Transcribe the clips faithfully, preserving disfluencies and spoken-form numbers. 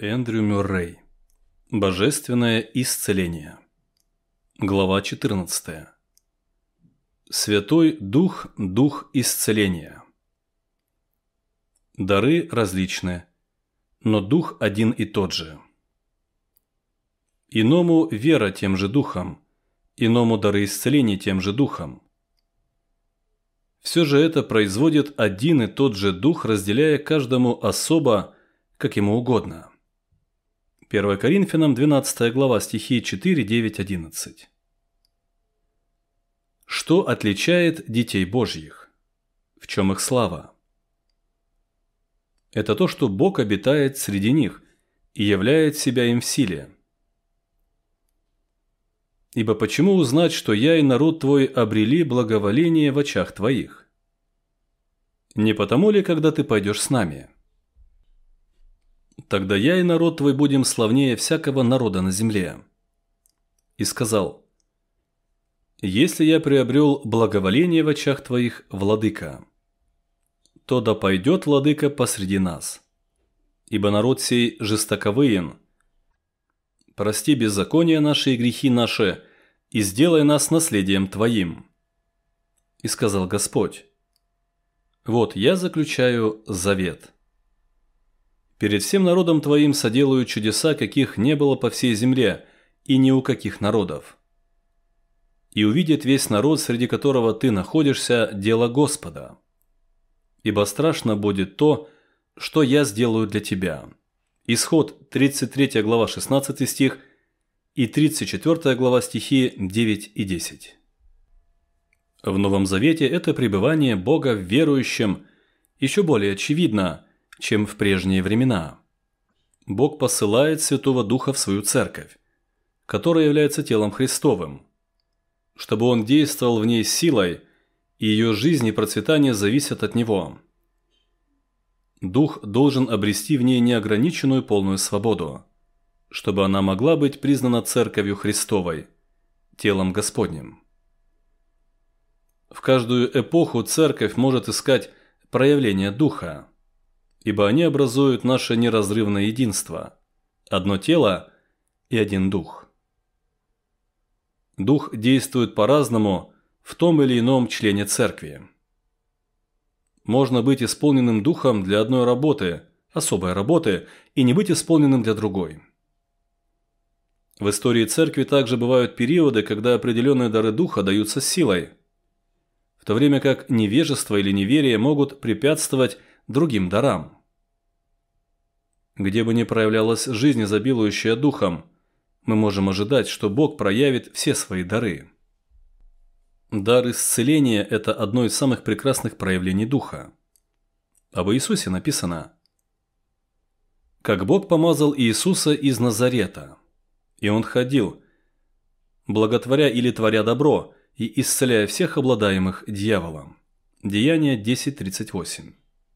Эндрю Мюррей. Божественное исцеление. Глава четырнадцатая. Святой Дух – Дух исцеления. Дары различны, но Дух один и тот же. Иному вера тем же Духом, иному дары исцеления тем же Духом. Все же это производит один и тот же Дух, разделяя каждому особо, как ему угодно. первое Коринфянам двенадцатая глава, стихи четыре, девять, одиннадцать. Что отличает детей Божьих? В чем их слава? Это то, что Бог обитает среди них и являет себя им в силе. Ибо почему узнать, что я и народ твой обрели благоволение в очах твоих? Не потому ли, когда ты пойдешь с нами? Тогда я и народ твой будем славнее всякого народа на земле. И сказал: если я приобрел благоволение в очах твоих, владыка, то да пойдет владыка посреди нас. Ибо народ сей жестоковыен. Прости беззакония наши и грехи наши, и сделай нас наследием твоим. И сказал Господь: вот я заключаю завет. Перед всем народом твоим соделаю чудеса, каких не было по всей земле, и ни у каких народов. И увидит весь народ, среди которого ты находишься, дело Господа. Ибо страшно будет то, что я сделаю для тебя. Исход тридцать третья глава, шестнадцатый стих и тридцать четвёртая глава, стихи девять и десять. В Новом Завете это пребывание Бога в верующем еще более очевидно, чем в прежние времена. Бог посылает Святого Духа в свою церковь, которая является телом Христовым, чтобы Он действовал в ней силой, и ее жизнь и процветание зависят от Него. Дух должен обрести в ней неограниченную полную свободу, чтобы она могла быть признана Церковью Христовой, телом Господним. В каждую эпоху Церковь может искать проявление Духа, ибо они образуют наше неразрывное единство, одно тело и один Дух. Дух действует по-разному в том или ином члене Церкви. Можно быть исполненным Духом для одной работы, особой работы, и не быть исполненным для другой. В истории Церкви также бывают периоды, когда определенные дары Духа даются с силой, в то время как невежество или неверие могут препятствовать другим дарам. Где бы ни проявлялась жизнь, изобилующая Духом, мы можем ожидать, что Бог проявит все свои дары. Дар исцеления – это одно из самых прекрасных проявлений Духа. Об Иисусе написано: «Как Бог помазал Иисуса из Назарета, и Он ходил, благотворя или творя добро, и исцеляя всех обладаемых дьяволом». Деяния десять тридцать восемь.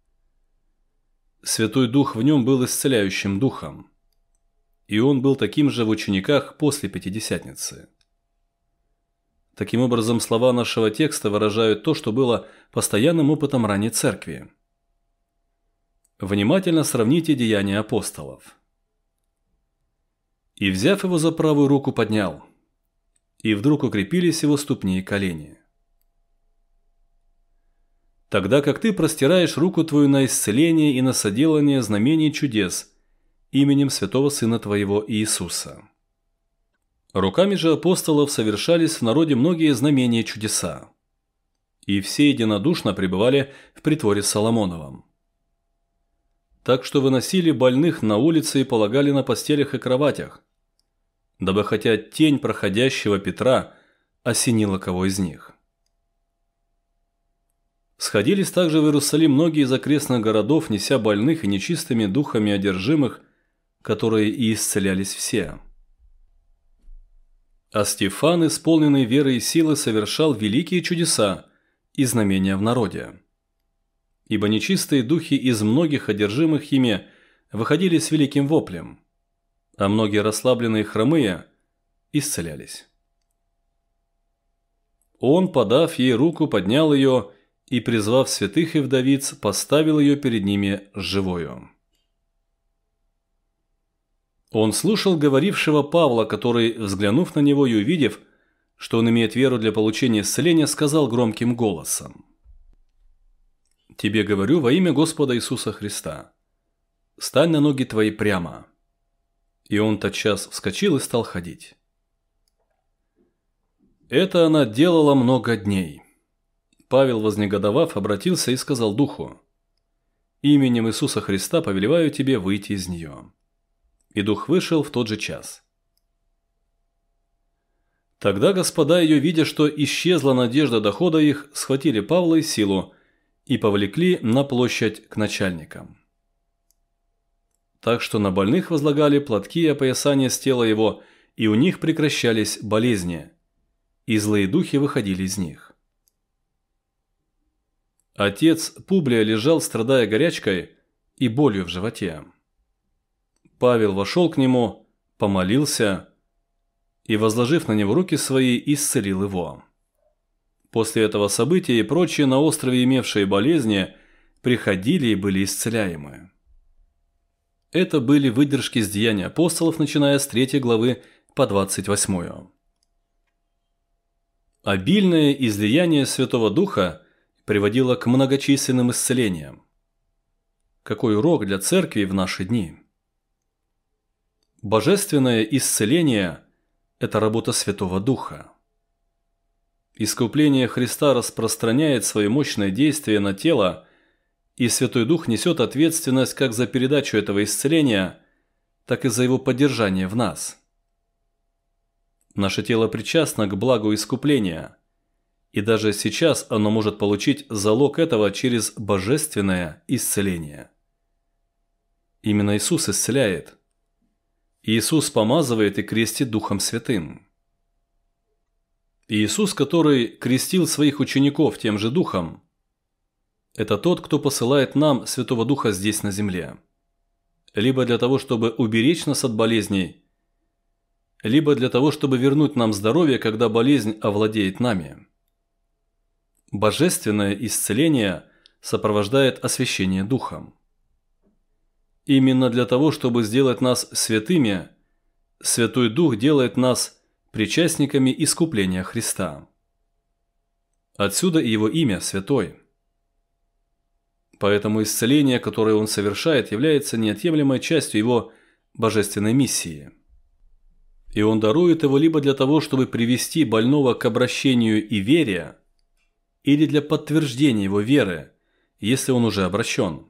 Святой Дух в нем был исцеляющим Духом, и Он был таким же в учениках после Пятидесятницы. Таким образом, слова нашего текста выражают то, что было постоянным опытом ранней Церкви. Внимательно сравните деяния апостолов. «И, взяв его за правую руку, поднял, и вдруг укрепились его ступни и колени. Тогда как ты простираешь руку твою на исцеление и на соделание знамений чудес именем святого Сына твоего Иисуса». Руками же апостолов совершались в народе многие знамения и чудеса, и все единодушно пребывали в притворе Соломоновом. Так что выносили больных на улице и полагали на постелях и кроватях, дабы хотя тень проходящего Петра осенила кого из них. Сходились также в Иерусалим многие из окрестных городов, неся больных и нечистыми духами одержимых, которые и исцелялись все. А Стефан, исполненный веры и силы, совершал великие чудеса и знамения в народе. Ибо нечистые духи из многих одержимых ими выходили с великим воплем, а многие расслабленные хромые исцелялись. Он, подав ей руку, поднял ее и, призвав святых и вдовиц, поставил ее перед ними живою. Он слушал говорившего Павла, который, взглянув на него и увидев, что он имеет веру для получения исцеления, сказал громким голосом: «Тебе говорю во имя Господа Иисуса Христа, стань на ноги твои прямо». И он тотчас вскочил и стал ходить. Это она делала много дней. Павел, вознегодовав, обратился и сказал духу: «Именем Иисуса Христа повелеваю тебе выйти из нее». И дух вышел в тот же час. Тогда господа ее, видя, что исчезла надежда дохода их, схватили Павла и Силу и повлекли на площадь к начальникам. Так что на больных возлагали платки и опоясания с тела его, и у них прекращались болезни, и злые духи выходили из них. Отец Публия лежал, страдая горячкой и болью в животе. Павел вошел к нему, помолился и, возложив на него руки свои, исцелил его. После этого события и прочие на острове имевшие болезни приходили и были исцеляемы. Это были выдержки из Деяний апостолов, начиная с третьей главы по двадцать восьмую. Обильное излияние Святого Духа приводило к многочисленным исцелениям. Какой урок для церкви в наши дни! Божественное исцеление – это работа Святого Духа. Искупление Христа распространяет свои мощные действия на тело, и Святой Дух несет ответственность как за передачу этого исцеления, так и за его поддержание в нас. Наше тело причастно к благу искупления, и даже сейчас оно может получить залог этого через божественное исцеление. Именно Иисус исцеляет. Иисус помазывает и крестит Духом Святым. Иисус, который крестил своих учеников тем же Духом, это тот, кто посылает нам Святого Духа здесь на земле. Либо для того, чтобы уберечь нас от болезней, либо для того, чтобы вернуть нам здоровье, когда болезнь овладеет нами. Божественное исцеление сопровождает освящение Духом. Именно для того, чтобы сделать нас святыми, Святой Дух делает нас причастниками искупления Христа. Отсюда и его имя Святой. Поэтому исцеление, которое он совершает, является неотъемлемой частью его божественной миссии. И он дарует его либо для того, чтобы привести больного к обращению и вере, или для подтверждения его веры, если он уже обращен.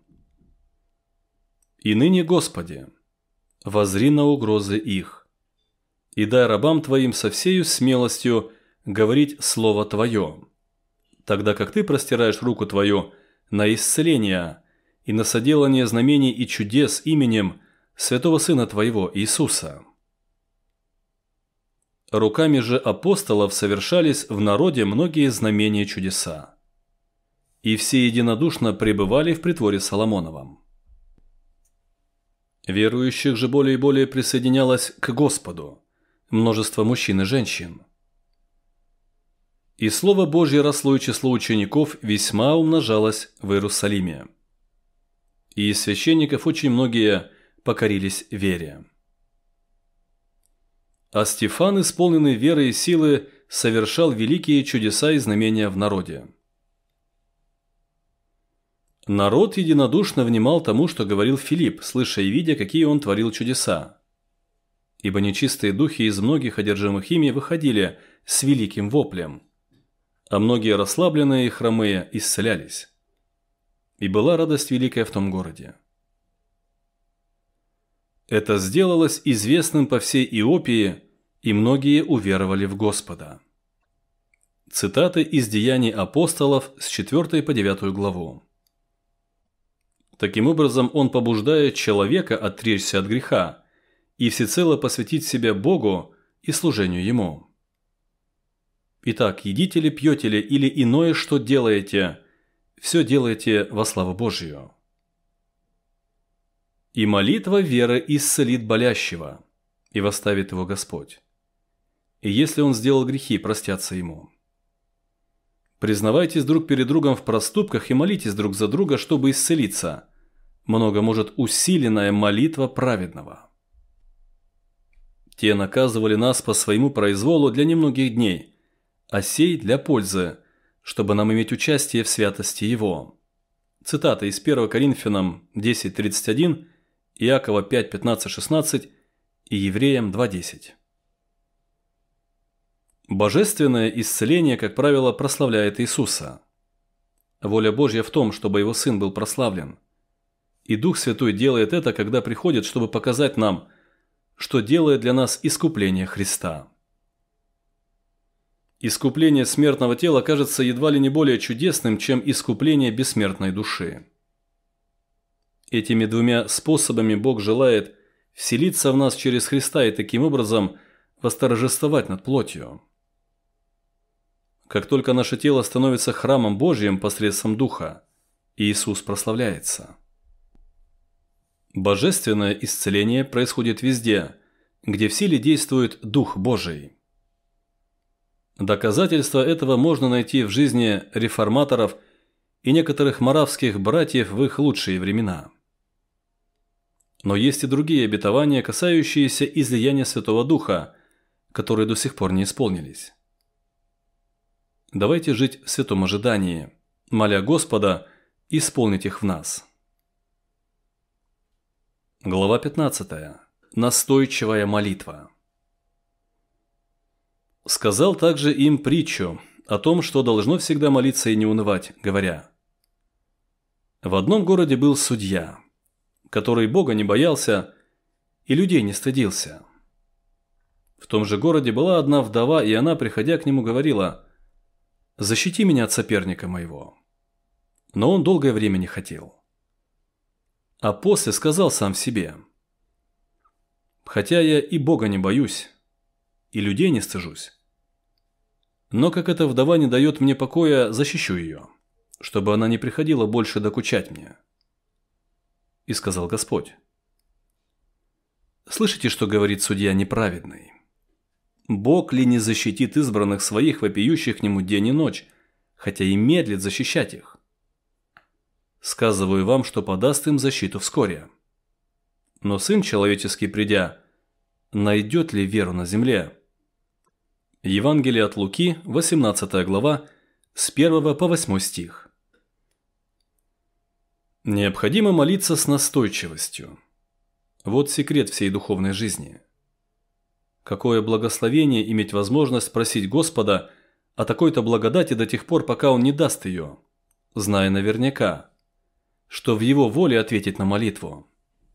И ныне, Господи, воззри на угрозы их, и дай рабам Твоим со всею смелостью говорить Слово Твое, тогда как Ты простираешь руку Твою на исцеление и на соделание знамений и чудес именем Святого Сына Твоего Иисуса. Руками же апостолов совершались в народе многие знамения и чудеса, и все единодушно пребывали в притворе Соломоновом. Верующих же более и более присоединялось к Господу множество мужчин и женщин. И Слово Божье росло, и число учеников весьма умножалось в Иерусалиме. И из священников очень многие покорились вере. А Стефан, исполненный веры и силы, совершал великие чудеса и знамения в народе. Народ единодушно внимал тому, что говорил Филипп, слыша и видя, какие он творил чудеса. Ибо нечистые духи из многих одержимых ими выходили с великим воплем, а многие расслабленные и хромые исцелялись. И была радость великая в том городе. Это сделалось известным по всей Иопии, и многие уверовали в Господа. Цитаты из Деяний апостолов с четвёртой по девятую главу. Таким образом, он побуждает человека отречься от греха и всецело посвятить себя Богу и служению Ему. Итак, едите ли, пьете ли или иное, что делаете, все делайте во славу Божию. И молитва веры исцелит болящего, и восставит его Господь. И если он сделал грехи, простятся ему. Признавайтесь друг перед другом в проступках и молитесь друг за друга, чтобы исцелиться. Много может усиленная молитва праведного. Те наказывали нас по своему произволу для немногих дней, а сей для пользы, чтобы нам иметь участие в святости Его». Цитата из первого Коринфянам десять тридцать один, Иакова пять пятнадцать шестнадцать и Евреям два десять. Божественное исцеление, как правило, прославляет Иисуса. Воля Божья в том, чтобы Его Сын был прославлен. И Дух Святой делает это, когда приходит, чтобы показать нам, что делает для нас искупление Христа. Искупление смертного тела кажется едва ли не более чудесным, чем искупление бессмертной души. Этими двумя способами Бог желает вселиться в нас через Христа и таким образом восторжествовать над плотью. Как только наше тело становится храмом Божьим посредством Духа, Иисус прославляется. Божественное исцеление происходит везде, где в силе действует Дух Божий. Доказательства этого можно найти в жизни реформаторов и некоторых моравских братьев в их лучшие времена. Но есть и другие обетования, касающиеся излияния Святого Духа, которые до сих пор не исполнились. Давайте жить в святом ожидании, моля Господа исполнить их в нас. Глава пятнадцатая. Настойчивая молитва. Сказал также им притчу о том, что должно всегда молиться и не унывать, говоря: «В одном городе был судья, который Бога не боялся и людей не стыдился. В том же городе была одна вдова, и она, приходя к нему, говорила: „Защити меня от соперника моего“. Но он долгое время не хотел. А после сказал сам себе: „Хотя я и Бога не боюсь, и людей не стыжусь, но как эта вдова не дает мне покоя, защищу ее, чтобы она не приходила больше докучать мне“. И сказал Господь: «Слышите, что говорит судья неправедный? Бог ли не защитит избранных своих, вопиющих к нему день и ночь, хотя и медлит защищать их? Сказываю вам, что подаст им защиту вскоре. Но Сын Человеческий, придя, найдет ли веру на земле?» Евангелие от Луки, восемнадцатая глава, с первого по восьмой стих. Необходимо молиться с настойчивостью. Вот секрет всей духовной жизни. Какое благословение иметь возможность просить Господа о такой-то благодати до тех пор, пока Он не даст ее, зная наверняка, что в Его воле ответить на молитву.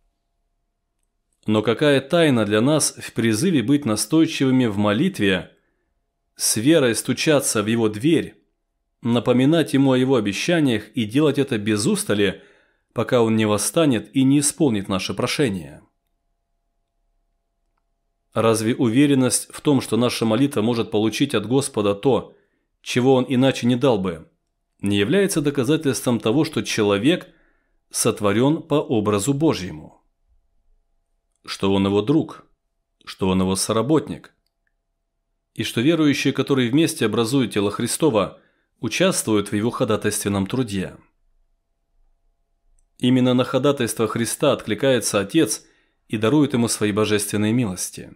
Но какая тайна для нас в призыве быть настойчивыми в молитве, с верой стучаться в Его дверь, напоминать Ему о Его обещаниях и делать это без устали, пока Он не восстанет и не исполнит наше прошение. Разве уверенность в том, что наша молитва может получить от Господа то, чего Он иначе не дал бы, не является доказательством того, что человек сотворен по образу Божьему? Что он его друг, что он его соработник, и что верующие, которые вместе образуют тело Христова, участвуют в его ходатайственном труде. Именно на ходатайство Христа откликается Отец и дарует ему свои божественные милости.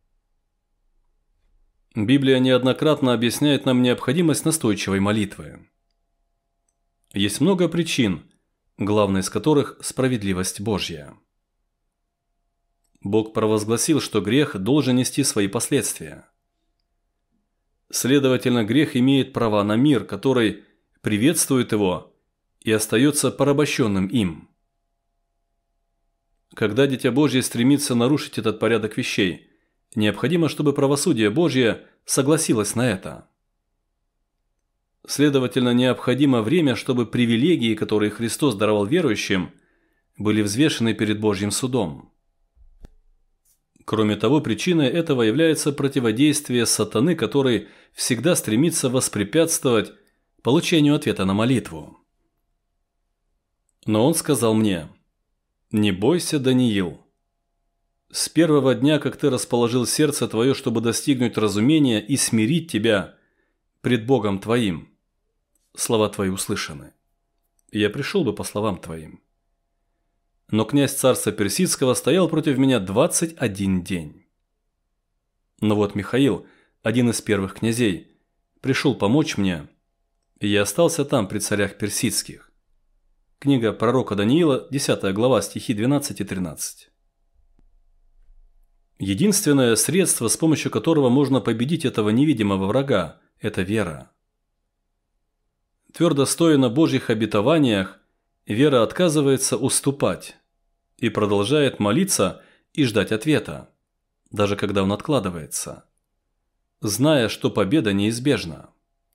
Библия неоднократно объясняет нам необходимость настойчивой молитвы. Есть много причин, главной из которых – справедливость Божья. Бог провозгласил, что грех должен нести свои последствия. Следовательно, грех имеет права на мир, который приветствует его и остается порабощенным им. Когда Дитя Божье стремится нарушить этот порядок вещей, необходимо, чтобы правосудие Божье согласилось на это. Следовательно, необходимо время, чтобы привилегии, которые Христос даровал верующим, были взвешены перед Божьим судом. Кроме того, причиной этого является противодействие сатаны, который всегда стремится воспрепятствовать получению ответа на молитву. Но он сказал мне: «Не бойся, Даниил. С первого дня, как ты расположил сердце твое, чтобы достигнуть разумения и смирить тебя пред Богом твоим, слова твои услышаны. Я пришел бы по словам твоим. Но князь царства Персидского стоял против меня двадцать один день. Но вот Михаил, один из первых князей, пришел помочь мне, и я остался там при царях персидских». Книга пророка Даниила, десятая глава, стихи двенадцать и тринадцать. Единственное средство, с помощью которого можно победить этого невидимого врага – это вера. Твердо стоя на Божьих обетованиях, вера отказывается уступать и продолжает молиться и ждать ответа, даже когда он откладывается, зная, что победа неизбежна.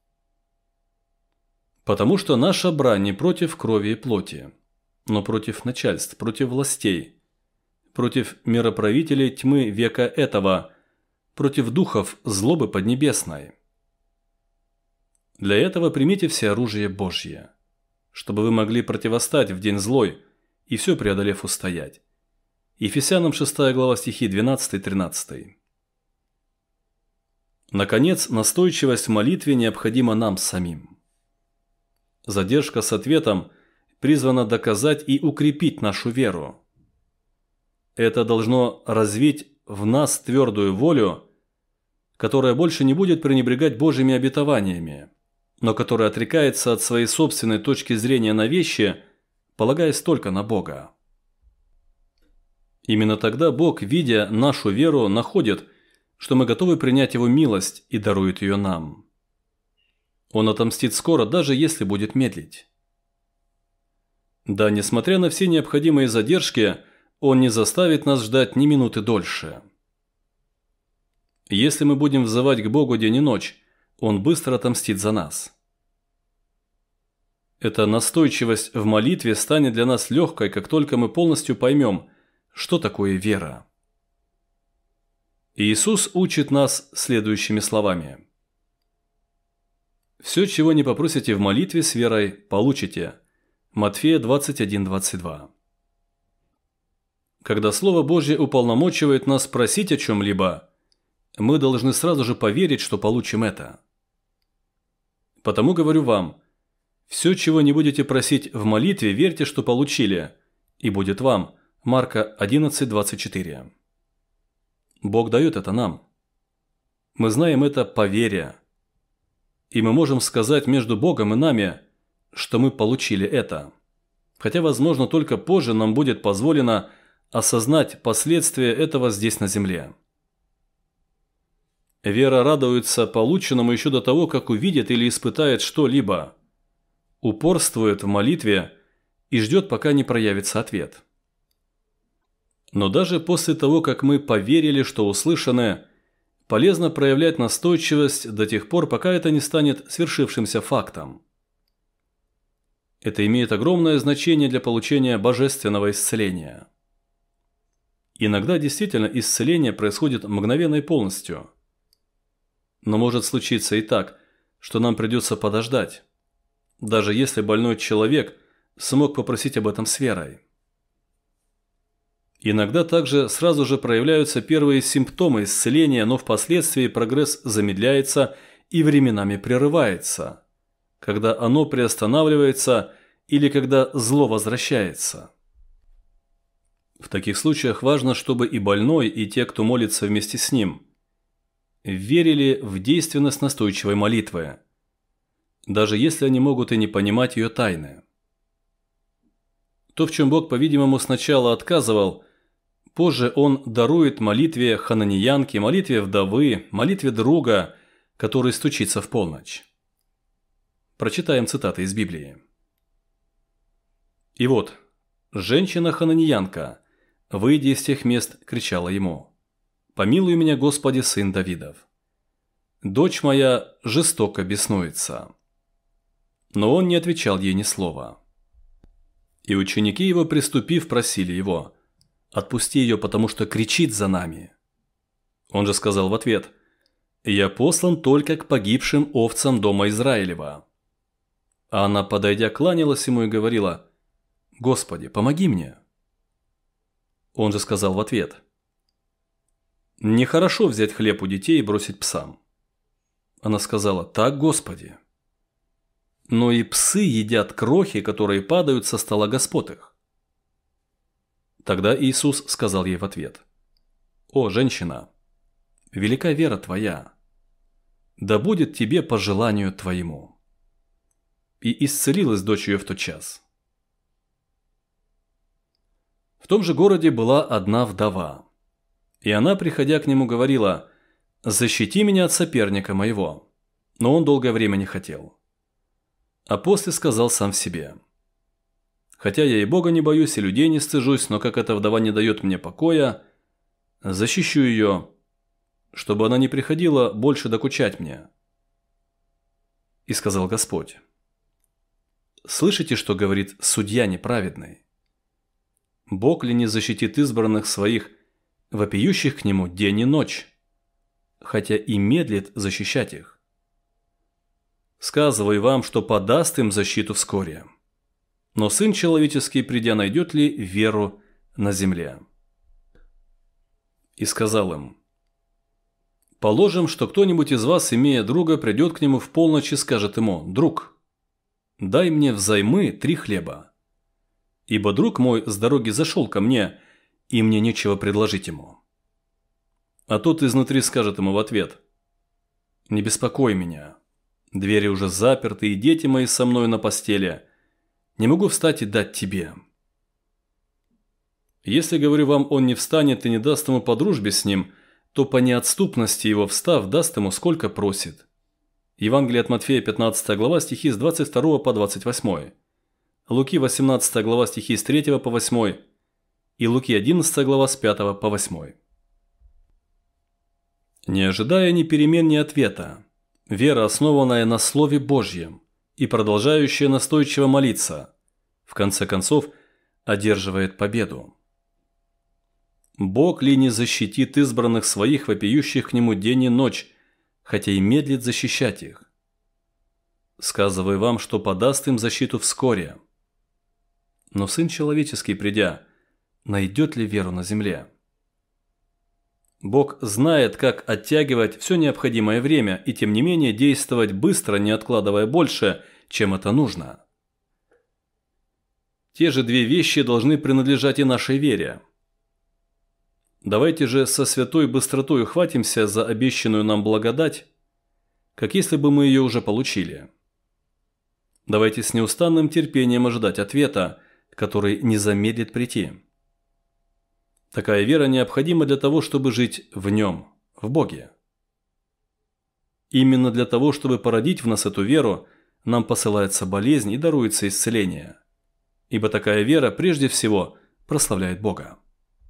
Потому что наша брань не против крови и плоти, но против начальств, против властей, против мироправителей тьмы века этого, против духов злобы поднебесной. Для этого примите все оружие Божье, чтобы вы могли противостать в день злой и все преодолев устоять. Ефесянам шестая глава, стихи двенадцать-тринадцать. Наконец, настойчивость в молитве необходима нам самим. Задержка с ответом призвана доказать и укрепить нашу веру. Это должно развить в нас твердую волю, которая больше не будет пренебрегать Божьими обетованиями, но которая отрекается от своей собственной точки зрения на вещи, полагаясь только на Бога. Именно тогда Бог, видя нашу веру, находит, что мы готовы принять Его милость и дарует ее нам. Он отомстит скоро, даже если будет медлить. Да, несмотря на все необходимые задержки, Он не заставит нас ждать ни минуты дольше. Если мы будем взывать к Богу день и ночь, Он быстро отомстит за нас. Эта настойчивость в молитве станет для нас легкой, как только мы полностью поймем, что такое вера. Иисус учит нас следующими словами. «Все, чего не попросите в молитве с верой, получите». Матфея двадцать один двадцать два. Когда Слово Божье уполномочивает нас просить о чем-либо, мы должны сразу же поверить, что получим это. Потому говорю вам, все, чего не будете просить в молитве, верьте, что получили, и будет вам. Марка одиннадцать двадцать четыре. Бог дает это нам. Мы знаем это по вере. И мы можем сказать между Богом и нами, что мы получили это. Хотя, возможно, только позже нам будет позволено осознать последствия этого здесь на земле. Вера радуется полученному еще до того, как увидит или испытает что-либо. Упорствует в молитве и ждет, пока не проявится ответ. Но даже после того, как мы поверили, что услышаны, полезно проявлять настойчивость до тех пор, пока это не станет свершившимся фактом. Это имеет огромное значение для получения божественного исцеления. Иногда действительно исцеление происходит мгновенно и полностью. Но может случиться и так, что нам придется подождать, даже если больной человек смог попросить об этом с верой. Иногда также сразу же проявляются первые симптомы исцеления, но впоследствии прогресс замедляется и временами прерывается, когда оно приостанавливается или когда зло возвращается. В таких случаях важно, чтобы и больной, и те, кто молится вместе с ним, верили в действенность настойчивой молитвы, даже если они могут и не понимать ее тайны. То, в чем Бог, по-видимому, сначала отказывал, позже Он дарует молитве хананеянки, молитве вдовы, молитве друга, который стучится в полночь. Прочитаем цитаты из Библии. «И вот, женщина-хананеянка, выйдя из тех мест, кричала ему: „Помилуй меня, Господи, сын Давидов. Дочь моя жестоко беснуется“. Но он не отвечал ей ни слова. И ученики его, приступив, просили его: „Отпусти ее, потому что кричит за нами“. Он же сказал в ответ: „Я послан только к погибшим овцам дома Израилева“. А она, подойдя, кланялась ему и говорила: „Господи, помоги мне“. Он же сказал в ответ: „Нехорошо взять хлеб у детей и бросить псам“. Она сказала: „Так, Господи. Но и псы едят крохи, которые падают со стола господ их“. Тогда Иисус сказал ей в ответ: „О, женщина, велика вера твоя. Да будет тебе по желанию твоему». И исцелилась дочь ее в тот час. В том же городе была одна вдова, и она, приходя к нему, говорила: «Защити меня от соперника моего». Но он долгое время не хотел. А после сказал сам себе: «Хотя я и Бога не боюсь, и людей не стыжусь, но как эта вдова не дает мне покоя, защищу ее, чтобы она не приходила больше докучать мне». И сказал Господь: «Слышите, что говорит судья неправедный? Бог ли не защитит избранных своих, вопиющих к нему день и ночь, хотя и медлит защищать их? Сказываю вам, что подаст им защиту вскоре. Но Сын Человеческий, придя, найдет ли веру на земле?» И сказал им: «Положим, что кто-нибудь из вас, имея друга, придет к нему в полночь и скажет ему: „Друг, дай мне взаймы три хлеба, ибо друг мой с дороги зашел ко мне, и мне нечего предложить ему“. А тот изнутри скажет ему в ответ: „Не беспокой меня, двери уже заперты, и дети мои со мной на постели, не могу встать и дать тебе“. Если, говорю вам, он не встанет и не даст ему по дружбе с ним, то по неотступности его, встав, даст ему сколько просит». Евангелие от Матфея, пятнадцатая глава, стихи с двадцать второго по двадцать восьмой. Луки, восемнадцатая глава, стихи с третьего по восьмой. И Луки, одиннадцатая глава, с пятого по восьмой. Не ожидая ни перемен, ни ответа, вера, основанная на Слове Божьем и продолжающая настойчиво молиться, в конце концов одерживает победу. Бог ли не защитит избранных своих, вопиющих к нему день и ночь, хотя и медлит защищать их? Сказываю вам, что подаст им защиту вскоре. Но Сын Человеческий, придя, найдет ли веру на земле? Бог знает, как оттягивать все необходимое время и тем не менее действовать быстро, не откладывая больше, чем это нужно. Те же две вещи должны принадлежать и нашей вере. Давайте же со святой быстротой ухватимся за обещанную нам благодать, как если бы мы ее уже получили. Давайте с неустанным терпением ожидать ответа, который не замедлит прийти. Такая вера необходима для того, чтобы жить в Нем, в Боге. Именно для того, чтобы породить в нас эту веру, нам посылается болезнь и даруется исцеление. Ибо такая вера прежде всего прославляет Бога.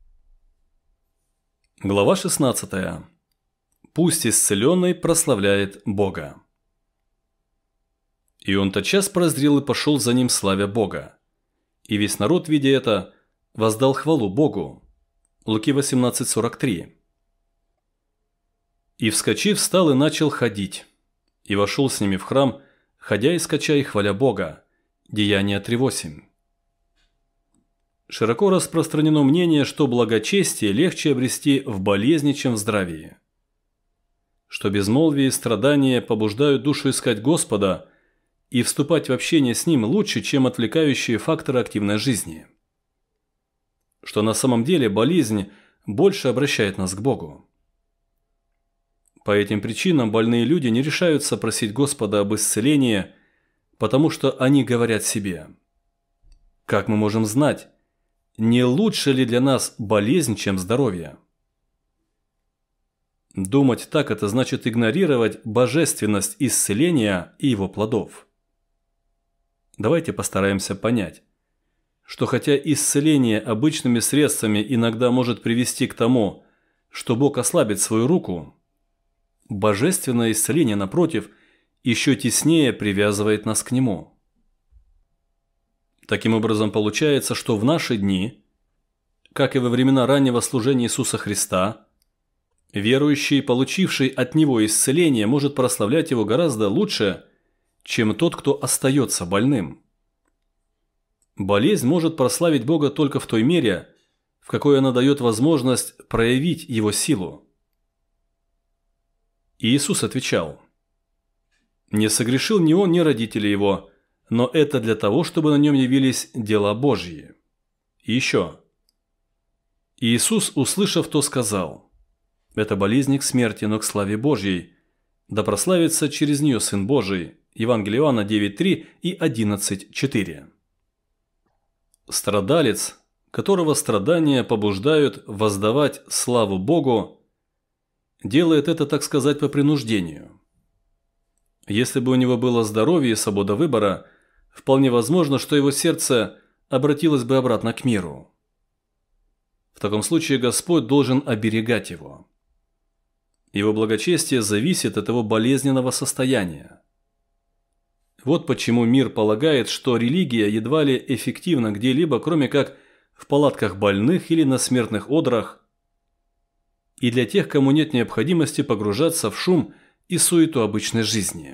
Глава шестнадцатая. Пусть исцеленный прославляет Бога. И он тотчас прозрел и пошел за ним, славя Бога. И весь народ, видя это, воздал хвалу Богу. Луки восемнадцать сорок три. И, вскочив, встал и начал ходить, и вошел с ними в храм, ходя и скача и хваля Бога. Деяния три восемь. Широко распространено мнение, что благочестие легче обрести в болезни, чем в здравии. Что безмолвие и страдания побуждают душу искать Господа и вступать в общение с Ним лучше, чем отвлекающие факторы активной жизни. Что на самом деле болезнь больше обращает нас к Богу. По этим причинам больные люди не решаются просить Господа об исцелении, потому что они говорят себе: «Как мы можем знать, не лучше ли для нас болезнь, чем здоровье?» Думать так – это значит игнорировать божественность исцеления и его плодов. Давайте постараемся понять, что хотя исцеление обычными средствами иногда может привести к тому, что Бог ослабит свою руку, божественное исцеление, напротив, еще теснее привязывает нас к Нему. Таким образом, получается, что в наши дни, как и во времена раннего служения Иисуса Христа, верующий, получивший от Него исцеление, может прославлять Его гораздо лучше, чем тот, кто остается больным. Болезнь может прославить Бога только в той мере, в какой она дает возможность проявить Его силу. И Иисус отвечал: «Не согрешил ни он, ни родители его, но это для того, чтобы на нем явились дела Божьи». И еще. Иисус, услышав то, сказал: Это болезнь к смерти, но к славе Божьей. Да прославится через нее Сын Божий. Евангелие Иоанна девять три и одиннадцать четыре. Страдалец, которого страдания побуждают воздавать славу Богу, делает это, так сказать, по принуждению. Если бы у него было здоровье и свобода выбора, вполне возможно, что его сердце обратилось бы обратно к миру. В таком случае Господь должен оберегать его. Его благочестие зависит от его болезненного состояния. Вот почему мир полагает, что религия едва ли эффективна где-либо, кроме как в палатках больных или на смертных одрах, и для тех, кому нет необходимости погружаться в шум и суету обычной жизни.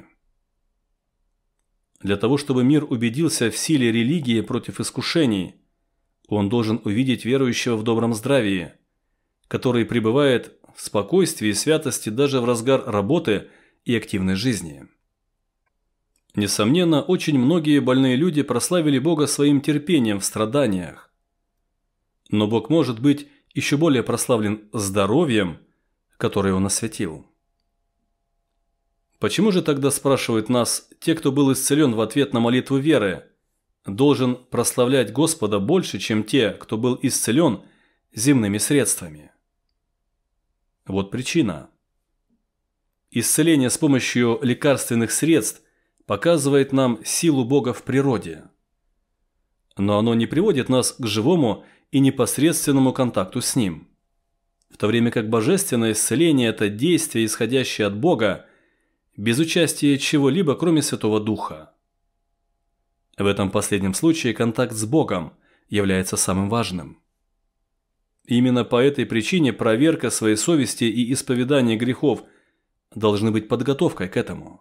Для того, чтобы мир убедился в силе религии против искушений, он должен увидеть верующего в добром здравии, который пребывает в спокойствии и святости даже в разгар работы и активной жизни. Несомненно, очень многие больные люди прославили Бога своим терпением в страданиях. Но Бог может быть еще более прославлен здоровьем, которое Он осветил. Почему же тогда, спрашивают нас, те, кто был исцелен в ответ на молитву веры, должен прославлять Господа больше, чем те, кто был исцелен земными средствами? Вот причина. Исцеление с помощью лекарственных средств показывает нам силу Бога в природе. Но оно не приводит нас к живому и непосредственному контакту с Ним. В то время как божественное исцеление – это действие, исходящее от Бога, без участия чего-либо, кроме Святого Духа. В этом последнем случае контакт с Богом является самым важным. Именно по этой причине проверка своей совести и исповедание грехов должны быть подготовкой к этому.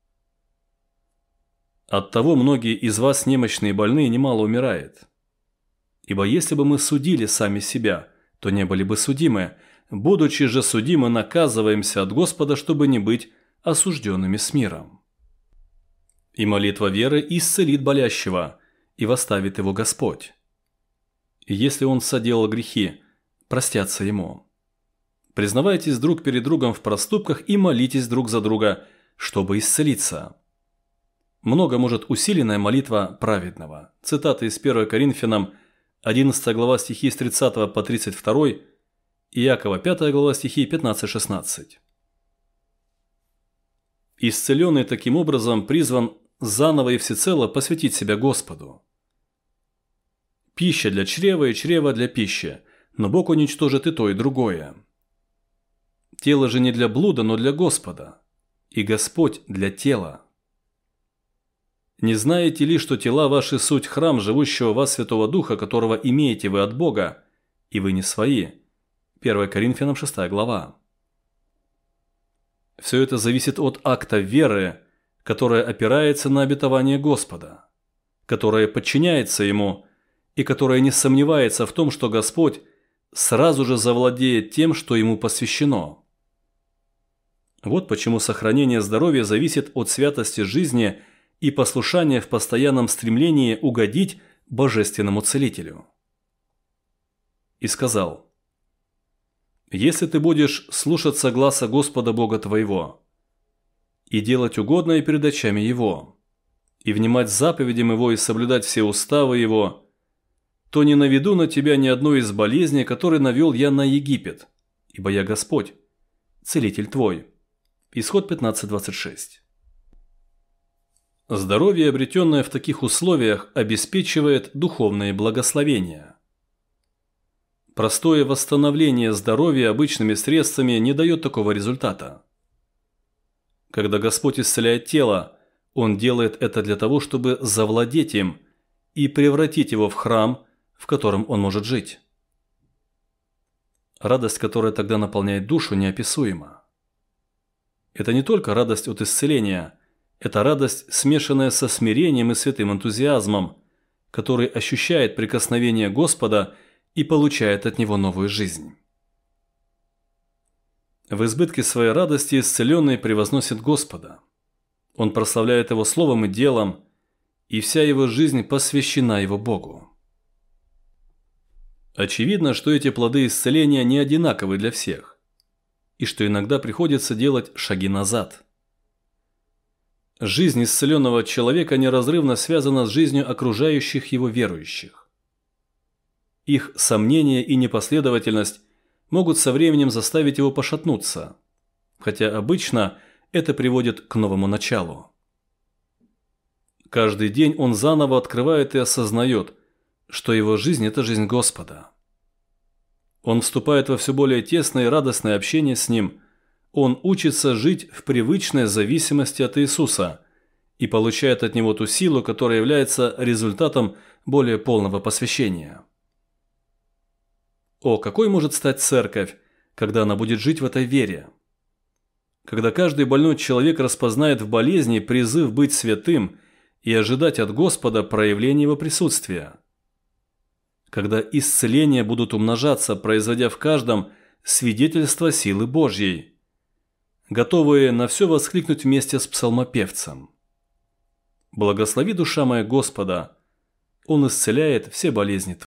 Оттого многие из вас, немощные и больные, немало умирает. Ибо если бы мы судили сами себя, то не были бы судимы. Будучи же судимы, наказываемся от Господа, чтобы не быть осужденными с миром. И молитва веры исцелит болящего, и восставит его Господь. И если он соделал грехи, простятся ему. Признавайтесь друг перед другом в проступках и молитесь друг за друга, чтобы исцелиться. Много может усиленная молитва праведного. Цитаты из первого Коринфянам, одиннадцатая глава, стихи с тридцатого по тридцать второй, Иакова, пятая глава, стихи пятнадцать шестнадцать. Исцеленный таким образом призван заново и всецело посвятить себя Господу. Пища для чрева и чрева для пищи, но Бог уничтожит и то, и другое. Тело же не для блуда, но для Господа, и Господь для тела. Не знаете ли, что тела ваши суть храм живущего в вас Святого Духа, которого имеете вы от Бога, и вы не свои? первое Коринфянам, шестая глава. Все это зависит от акта веры, которая опирается на обетование Господа, которая подчиняется Ему и которая не сомневается в том, что Господь сразу же завладеет тем, что Ему посвящено. Вот почему сохранение здоровья зависит от святости жизни и послушания в постоянном стремлении угодить Божественному Целителю. И сказал: «Если ты будешь слушаться гласа Господа Бога твоего и делать угодное перед очами Его, и внимать заповедям Его и соблюдать все уставы Его, то не наведу на тебя ни одной из болезней, которые навел я на Египет, ибо я Господь, Целитель твой». Исход пятнадцать двадцать шесть. Здоровье, обретенное в таких условиях, обеспечивает духовное благословение. Простое восстановление здоровья обычными средствами не дает такого результата. Когда Господь исцеляет тело, Он делает это для того, чтобы завладеть им и превратить его в храм, в котором он может жить. Радость, которая тогда наполняет душу, неописуема. Это не только радость от исцеления, это радость, смешанная со смирением и святым энтузиазмом, который ощущает прикосновение Господа и получает от Него новую жизнь. В избытке своей радости исцеленный превозносит Господа. Он прославляет Его словом и делом, и вся его жизнь посвящена Его Богу. Очевидно, что эти плоды исцеления не одинаковы для всех. и что иногда приходится делать шаги назад. Жизнь исцеленного человека неразрывно связана с жизнью окружающих его верующих. Их сомнения и непоследовательность могут со временем заставить его пошатнуться, хотя обычно это приводит к новому началу. Каждый день он заново открывает и осознает, что его жизнь – это жизнь Господа. Он вступает во все более тесное и радостное общение с Ним. Он учится жить в привычной зависимости от Иисуса и получает от Него ту силу, которая является результатом более полного посвящения. О, какой может стать церковь, когда она будет жить в этой вере? Когда каждый больной человек распознает в болезни призыв быть святым и ожидать от Господа проявления Его присутствия. Когда исцеления будут умножаться, производя в каждом свидетельство силы Божьей, готовые на все воскликнуть вместе с псалмопевцем. «Благослови, душа моя, Господа, Он исцеляет все болезни твои».